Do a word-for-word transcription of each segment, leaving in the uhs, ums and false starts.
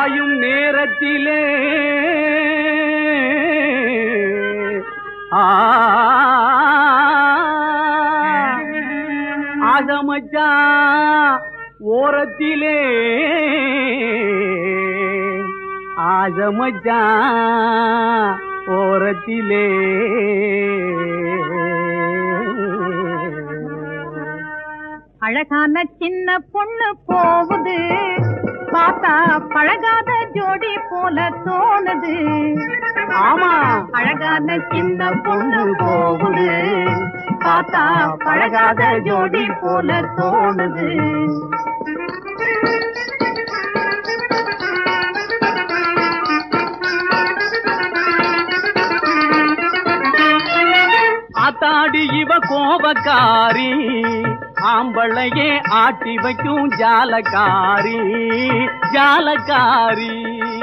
பாயும் நேரத்திலே ஆகமச்சா ஓரத்திலே ஆகமச்சா ஓரத்திலே அழகான சின்ன பொண்ணு போகுது பார்த்தா பழகாத ஜோடி போல தோணுது. ஆமா, அழகான சின்ன பொண்ணு போகுது பார்த்தா பழகாத ஜோடி போல தோணுது. ஆத்தாடி இவ கோபக்காரி, ஆம்பளையே ஆட்டி வைக்கும் ஜாலக்காரி ஜாலக்காரி.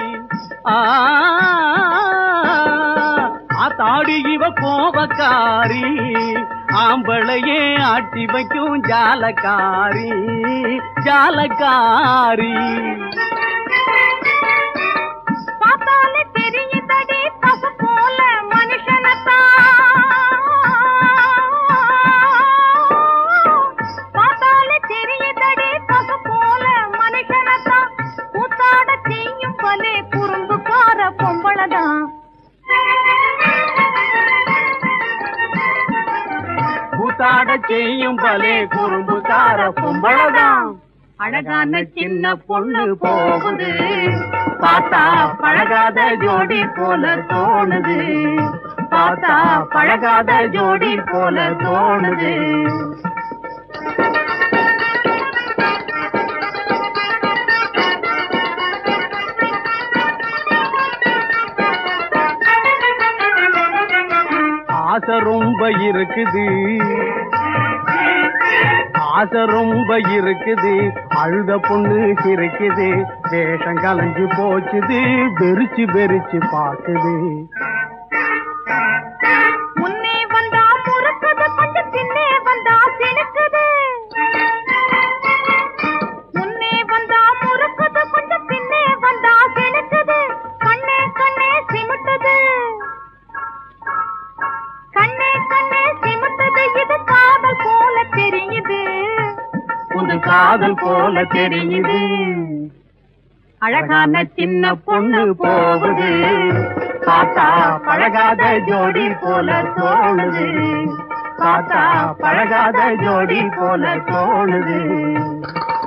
ஆத்தாடி இவ கோபக்காரி, ஆம்பளையே ஆட்டி வைக்கும் ஜாலக்காரி ஜாலக்காரி. கூத்தாட செய்யும் பலே குறும்புக்கார பொம்பளதான். அழகான சின்ன பொண்ணு போகுது பார்த்தா பழகாத ஜோடி போல தோணுது. பார்த்தா பழகாத ஜோடி போல தோணுது. ஆசை ரொம்ப இருக்குது, ஆசை ரொம்ப இருக்குது, அழுத பொண்ணு சிரிக்குது, வேஷம் கலைஞ்சு போச்சுது, வெறிச்சு வெறிச்சு பாக்குது. முன்னே வந்தா முறுக்குது, கொஞ்சம் பின்னே வந்தா சினுக்குது. முன்னே வந்தா முறுக்குது, கொஞ்சம் பின்னே வந்தா சினுக்குது. கண்ணே கண்ணே சிமிட்டுது, கண்ணே கண்ணே சிமிட்டுது. இது காதல் போல தெரியுது, புது காதல் போல தெரியுது. அழகான சின்ன பொண்ணு போகுது பார்த்தா பழகாத ஜோடி போல தோணுது. பார்த்தா பழகாத ஜோடி போல தோணுது.